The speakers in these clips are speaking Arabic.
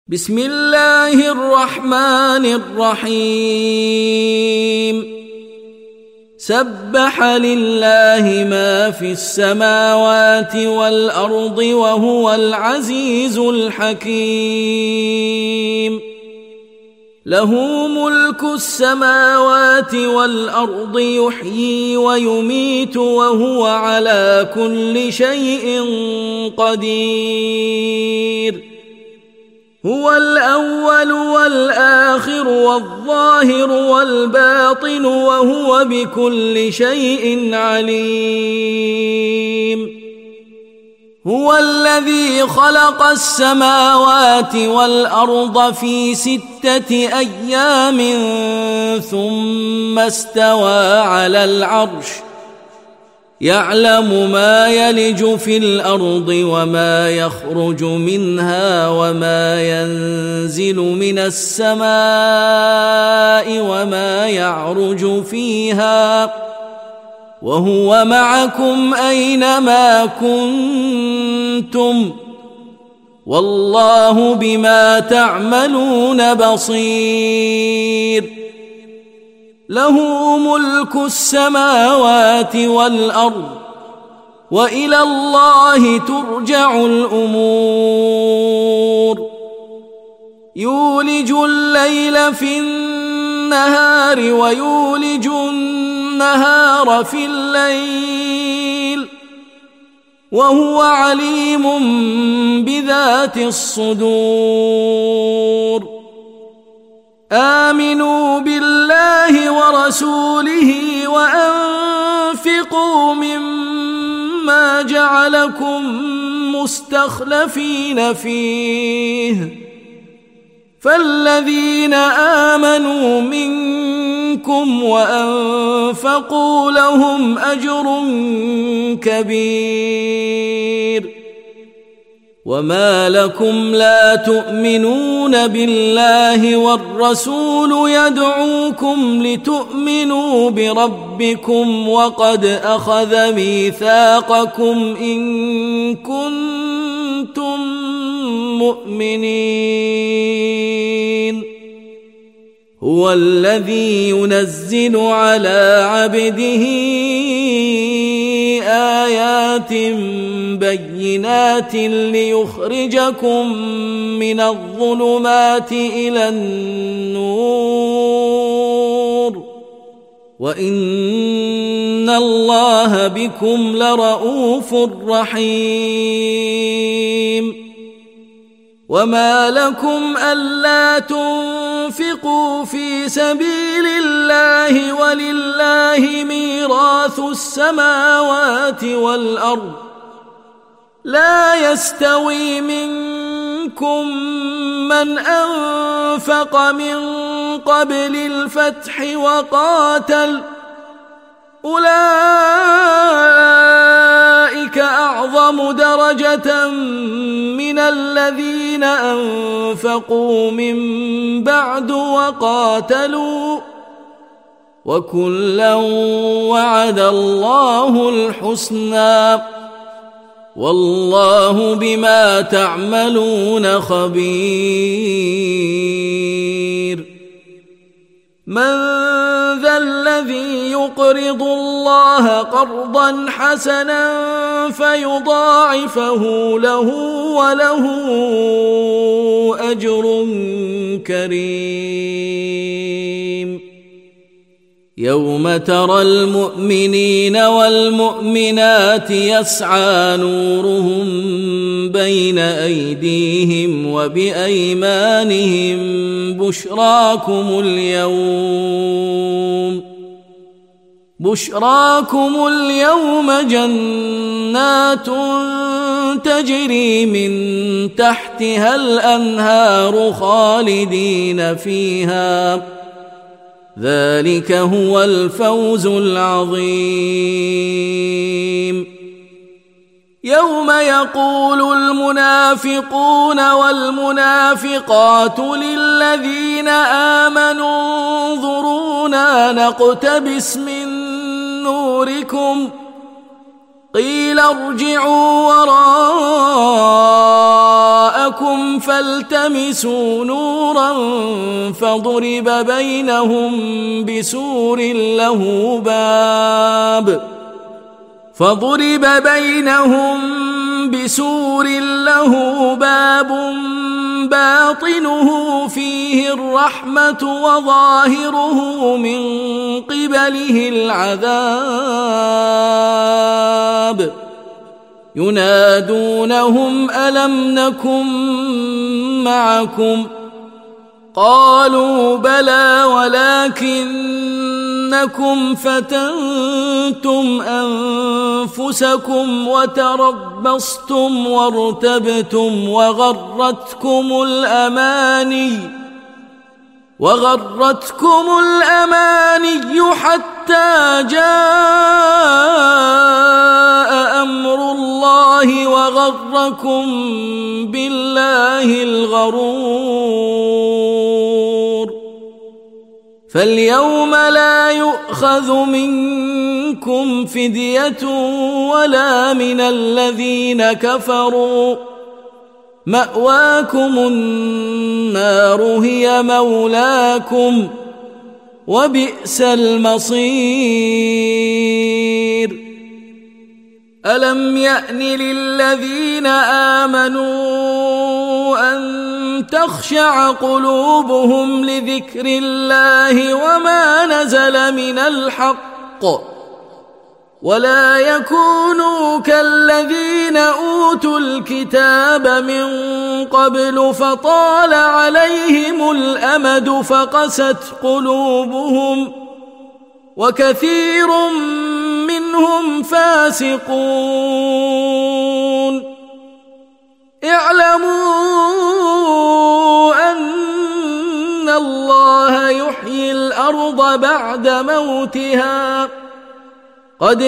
بسم الله الرحمن الرحيم سبح لله ما في السماوات والأرض وهو العزيز الحكيم له ملك السماوات والأرض يحيي ويميت وهو على كل شيء قدير هو الأول والآخر والظاهر والباطن وهو بكل شيء عليم هو الذي خلق السماوات والأرض في 6 أيام ثم استوى على العرش يعلم ما يلج في الأرض وما يخرج منها وما ينزل من السماء وما يعرج فيها وهو معكم أينما كنتم والله بما تعملون بصير له ملك السماوات والأرض وإلى الله ترجع الأمور يولج الليل في النهار ويولج النهار في الليل وهو عليم بذات الصدور آمنوا بالله ورسوله وأنفقوا مما جعلكم مستخلفين فيه فالذين آمنوا منكم وأنفقوا لهم أجر كبير وما لكم لا تؤمنون بالله والرسول يدعوكم لتؤمنوا بربكم وقد أخذ ميثاقكم إن كنتم مؤمنين هو الذي ينزل على عبده آيات بينات ليخرجكم من الظلمات إلى النور وإن الله بكم لرؤوف رحيم وما لكم ألا تنفقوا في سبيل الله ولله ميراث السماوات والأرض لا يستوي منكم من أنفق من قبل الفتح وقاتل أولئك أعظم درجة من الذين أنفقوا من بعد وقاتلوا وكلا وعد الله الحسنى والله بما تعملون خبير من ذا الذي يقرض الله قرضا حسنا فيضاعفه له وله أجر كريم يوم ترى المؤمنين والمؤمنات يسعى نورهم بين أيديهم وبأيمانهم بشراكم اليوم جنات تجري من تحتها الأنهار خالدين فيها ذلك هو الفوز العظيم يوم يقول المنافقون والمنافقات للذين آمنوا انظرونا نقتبس من نوركم قيل ارجعوا وراءكم فالتمسوا نورا فضرب بينهم بسور له باب باطنه فيه الرحمة وظاهره من قبله العذاب ينادونهم ألم نكن معكم قالوا بلى ولكنكم فتنتم أنفسكم وتربصتم وارتبتم وغرتكم الأماني حتى جاء أمر الله وغركم بالله الغرور فاليوم لا يؤخذ منكم فدية ولا من الذين كفروا مأواكم النار هي مولاكم وبئس المصير ألم يأن للذين آمنوا أن تخشع قلوبهم لذكر الله وما نزل من الحق ولا يكونوا كالذين أوتوا الكتاب من قبل فطال عليهم الأمد فقست قلوبهم وكثير منهم فاسقون اعلموا أن الله يحيي الأرض بعد موتها قد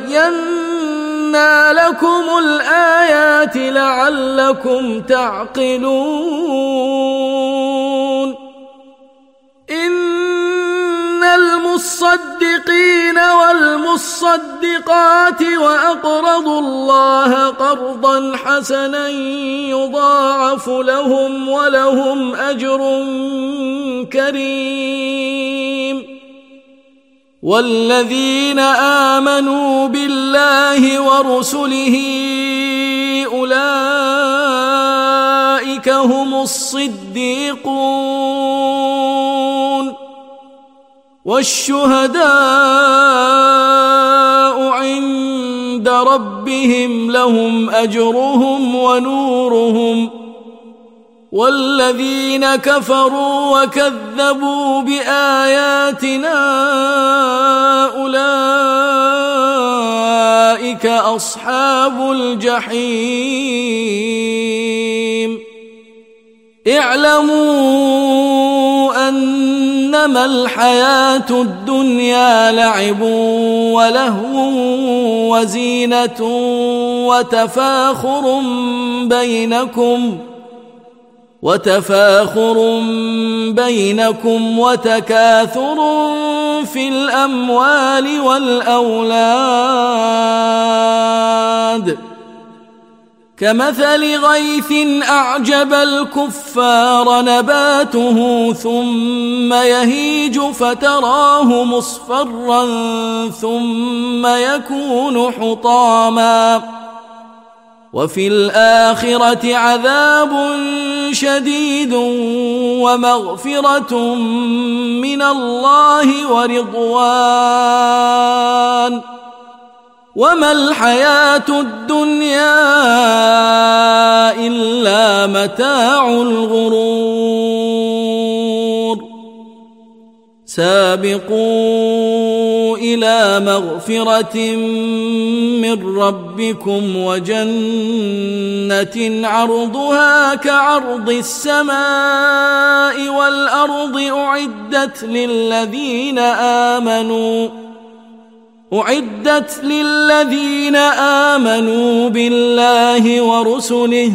بينا لكم الآيات لعلكم تعقلون إن المصدقين والمصدقات وأقرضوا الله قرضا حسنا يضاعف لهم ولهم أجر كريم والذين آمنوا بالله ورسله أولئك هم الصديقون والشهداء عند ربهم لهم أجرهم ونورهم والذين كفروا وكذبوا بآياتنا أولئك أصحاب الجحيم اعلموا أنما الحياة الدنيا لعب ولهو وزينة وتفاخر بينكم وتكاثر في الأموال والأولاد كمثل غيث أعجب الكفار نباته ثم يهيج فتراه مصفرا ثم يكون حطاما وفي الآخرة عذاب شديد ومغفرة من الله ورضوان وما الحياة الدنيا إلا متاع الغرور سابقوا إلى مغفرة من ربكم وجنة عرضها كعرض السماء والأرض أعدت للذين آمنوا بالله ورسله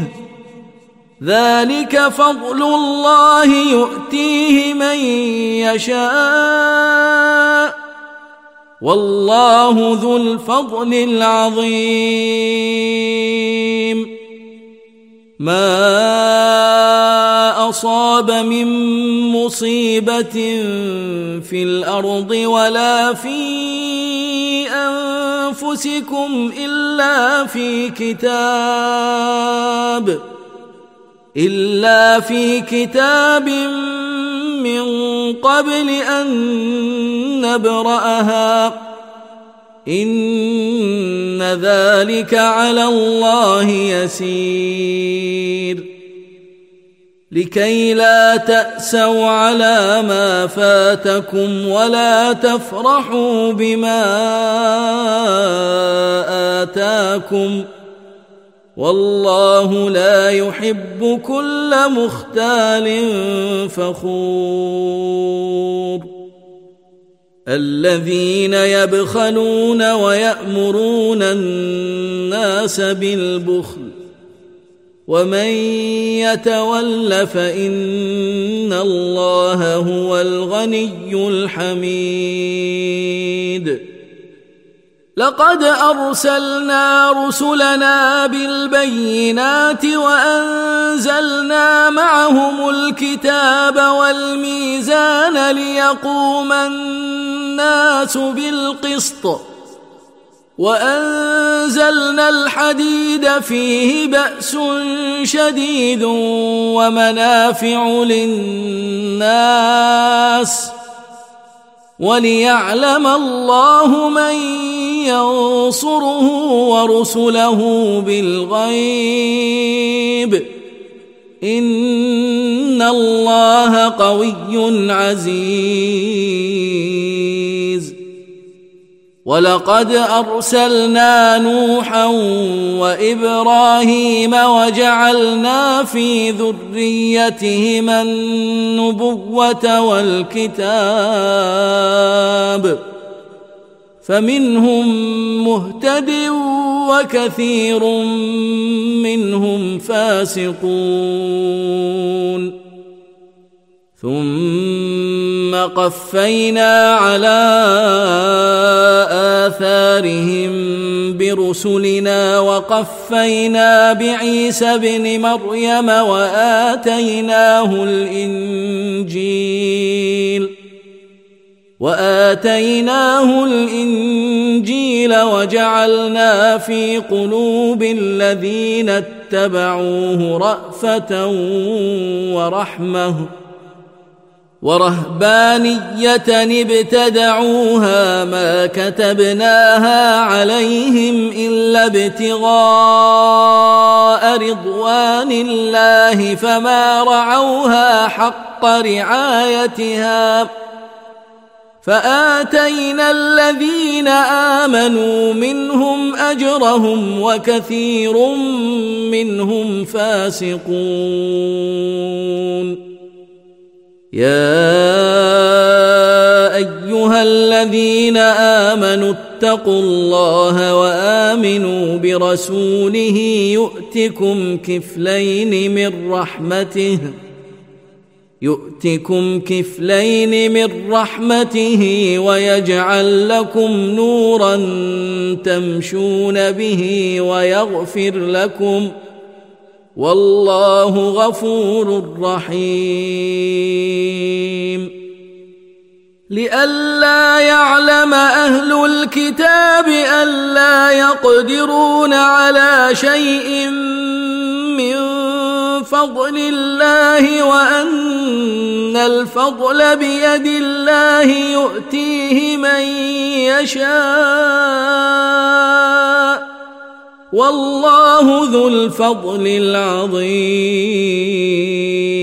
ذلك فضل الله يؤتيه من يشاء والله ذو الفضل العظيم. ما أصاب من مصيبة في الأرض ولا في أنفسكم إلا في كتاب من قبل أن نبرأها إن ذلك على الله يسير. لكي لا تأسوا على ما فاتكم ولا تفرحوا بما آتاكم والله لا يحب كل مختال فخور. الذين يبخلون ويأمرون الناس بالبخل ومن يتول فإن الله هو الغني الحميد. لقد أرسلنا رسلنا بالبينات وأنزلنا معهم الكتاب والميزان ليقوم الناس بالقسط وأنزلنا الحديد فيه بأس شديد ومنافع للناس وليعلم الله من ينصره ورسله بالغيب إن الله قوي عزيز. ولقد أرسلنا نوحا وإبراهيم وجعلنا في ذريتهما النبوة والكتاب فمنهم مهتد وكثير منهم فاسقون. ثم قفينا على آثارهم برسلنا وقفينا بعيسى ابن مريم وآتيناه الإنجيل وجعلنا في قلوب الذين اتبعوه رأفة ورحمة ورهبانية ابتدعوها ما كتبناها عليهم إلا ابتغاء رضوان الله فما رعوها حق رعايتها فآتينا الذين آمنوا منهم أجرهم وكثير منهم فاسقون. يا أيها الذين آمنوا اتقوا الله وآمنوا برسوله يؤتكم كفلين من رحمته ويجعل لكم نورا تمشون به ويغفر لكم والله غفور رحيم. لئلا يعلم أهل الكتاب ألا يقدرون على شيء من فضل الله وأن الفضل بيد الله يؤتيه من يشاء والله ذو الفضل العظيم.